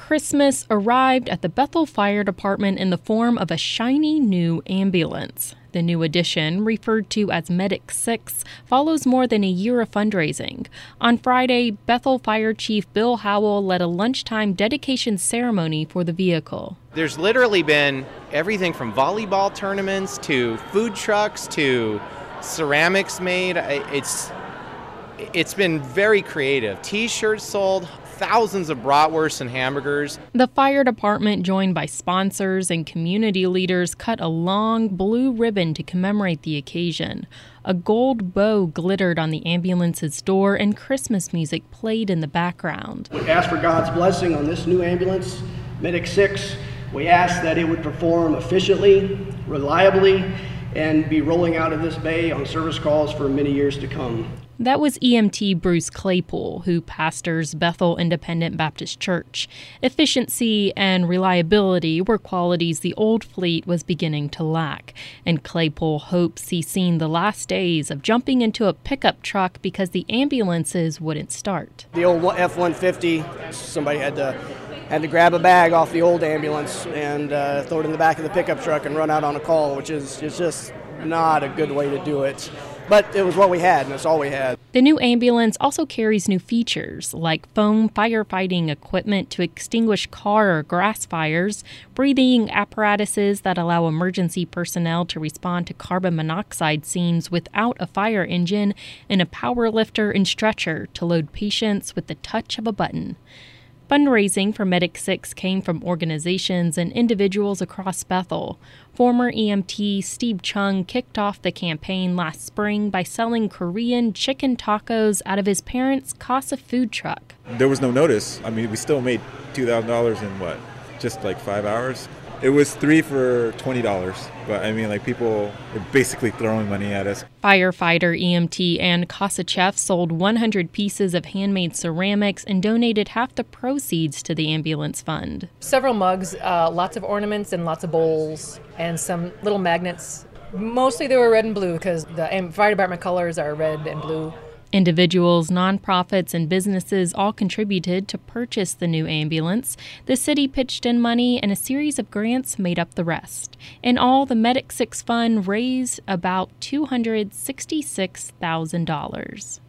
Christmas arrived at the Bethel Fire Department in the form of a shiny new ambulance. The new addition, referred to as Medic 6, follows more than a year of fundraising. On Friday, Bethel Fire Chief Bill Howell led a lunchtime dedication ceremony for the vehicle. There's literally been everything from volleyball tournaments to food trucks to ceramics made. It's been very creative. T-shirts sold, thousands of bratwursts and hamburgers. The fire department, joined by sponsors and community leaders, cut a long blue ribbon to commemorate the occasion. A gold bow glittered on the ambulance's door, and Christmas music played in the background. We ask for God's blessing on this new ambulance, Medic 6. We ask that it would perform efficiently, reliably, and be rolling out of this bay on service calls for many years to come. That was EMT Bruce Claypool, who pastors Bethel Independent Baptist Church. Efficiency and reliability were qualities the old fleet was beginning to lack, and Claypool hopes he's seen the last days of jumping into a pickup truck because the ambulances wouldn't start. The old F-150, somebody had to grab a bag off the old ambulance and throw it in the back of the pickup truck and run out on a call, which is just not a good way to do it. But it was what we had, and that's all we had. The new ambulance also carries new features, like foam firefighting equipment to extinguish car or grass fires, breathing apparatuses that allow emergency personnel to respond to carbon monoxide scenes without a fire engine, and a power lifter and stretcher to load patients with the touch of a button. Fundraising for Medic 6 came from organizations and individuals across Bethel. Former EMT Steve Chung kicked off the campaign last spring by selling Korean chicken tacos out of his parents' Casa food truck. There was no notice. I mean, we still made $2,000 in just like 5 hours? It was 3 for $20, but I mean, people were basically throwing money at us. Firefighter, EMT, and Casa Chef sold 100 pieces of handmade ceramics and donated half the proceeds to the ambulance fund. Several mugs, lots of ornaments and lots of bowls, and some little magnets. Mostly they were red and blue because the fire department colors are red and blue. Individuals, nonprofits, and businesses all contributed to purchase the new ambulance. The city pitched in money, and a series of grants made up the rest. In all, the Medic 6 Fund raised about $266,000.